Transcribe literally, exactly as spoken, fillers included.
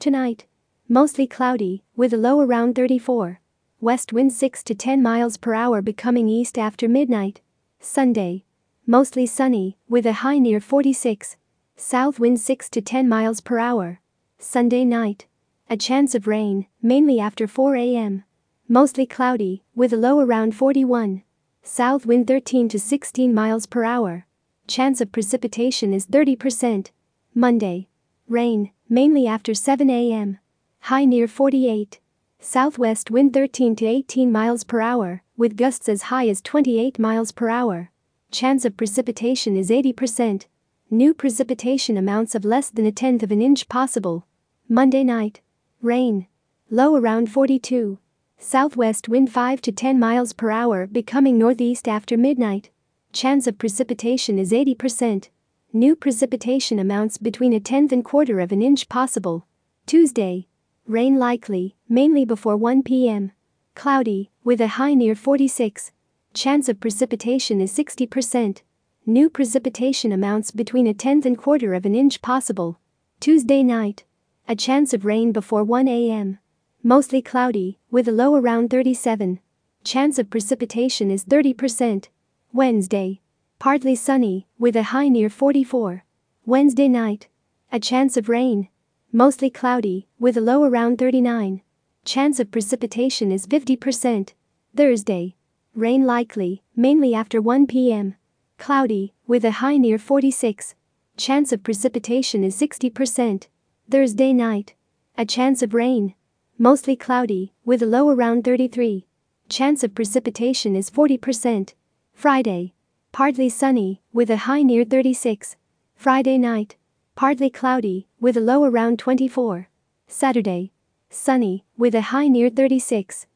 Tonight, mostly cloudy, with a low around thirty-four. West wind six to ten miles per hour becoming east after midnight. Sunday, mostly sunny, with a high near forty-six. South wind six to ten miles per hour. Sunday night, a chance of rain, mainly after four a m Mostly cloudy, with a low around forty-one. South wind thirteen to sixteen miles per hour. Chance of precipitation is thirty percent. Monday, rain, mainly after seven a m High near forty-eight. Southwest wind thirteen to eighteen miles per hour, with gusts as high as twenty-eight miles per hour. Chance of precipitation is eighty percent. New precipitation amounts of less than a tenth of an inch possible. Monday night, rain, low around forty-two. Southwest wind five to ten miles per hour becoming northeast after midnight. Chance of precipitation is eighty percent. New precipitation amounts between a tenth and quarter of an inch possible. Tuesday, rain likely, mainly before one p m Cloudy, with a high near forty-six. Chance of precipitation is sixty percent. New precipitation amounts between a tenth and quarter of an inch possible. Tuesday night, a chance of rain before one a m Mostly cloudy, with a low around thirty-seven. Chance of precipitation is thirty percent. Wednesday, partly sunny, with a high near forty-four. Wednesday night, a chance of rain. Mostly cloudy, with a low around thirty-nine. Chance of precipitation is fifty percent. Thursday, rain likely, mainly after one p m Cloudy, with a high near forty-six. Chance of precipitation is sixty percent. Thursday night, a chance of rain. Mostly cloudy, with a low around thirty-three. Chance of precipitation is forty percent. Friday, partly sunny, with a high near thirty-six. Friday night, partly cloudy, with a low around twenty-four. Saturday, sunny, with a high near thirty-six.